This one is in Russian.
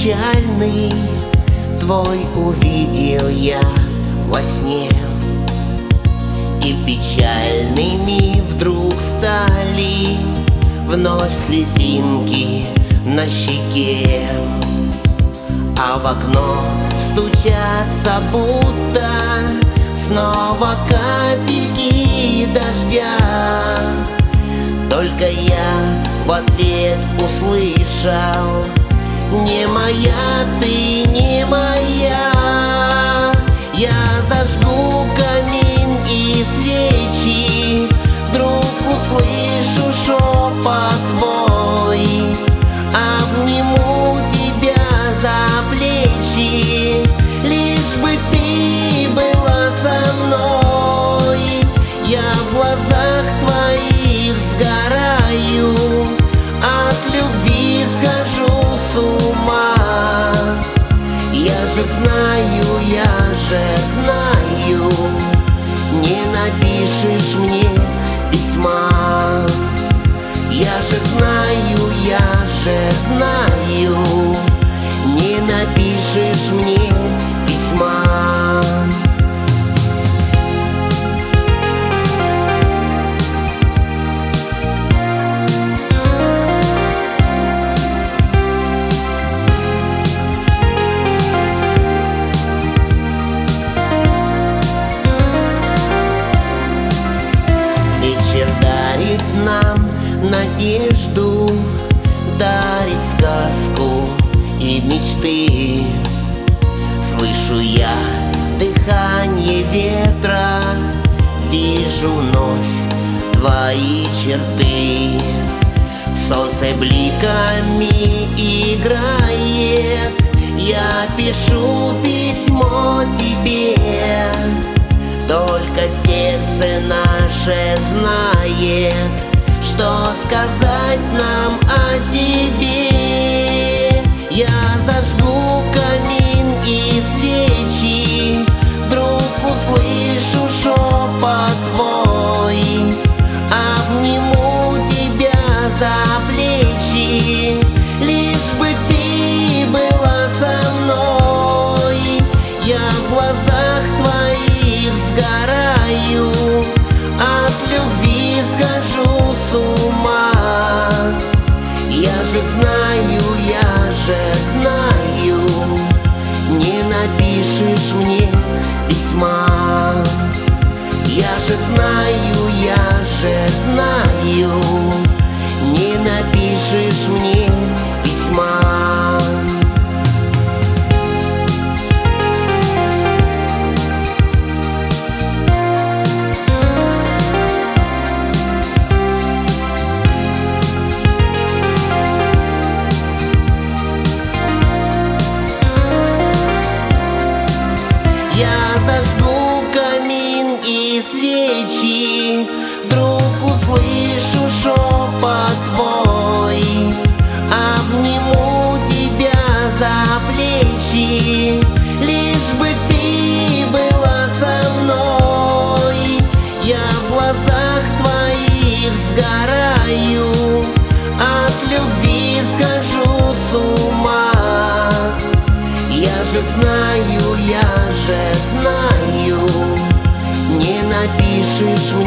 печальный твой увидел я во сне, и печальными вдруг стали вновь слезинки на щеке, а в окно стучатся будто снова капельки дождя. Только я в ответ услышал: не моя ты, не моя. Я зажгу камин и свечи, вдруг услышу шепот твой, обниму тебя за плечи, лишь бы ты была со мной. Я в глазах твоих сгораю, от любви схожу с ума. Я же знаю, не напишешь мне письма. Я же знаю, не напишешь мне письма. Вечер дарит нам надежду, дарит сказку и мечты. Слышу я дыхание ветра, вижу вновь твои черты. Солнце бликами играет, я пишу письмо тебе. Только сердце наше знает, что сказать нам о себе. Я зажгу камин и свечи, вдруг услышу шепот твой, обниму тебя за плечи, лишь бы ты была со мной. Я в глазах твоих сгораю, от любви схожу с ума. Я же знаю, не напишешь мне письма. Я же знаю, не напишешь мне письма. Я зажгу камин и свечи, вдруг услышу шепот твой, обниму тебя за плечи, лишь бы ты была со мной. Я в глазах твоих сгораю, от любви схожу с ума. Я же знаю, не напишешь мне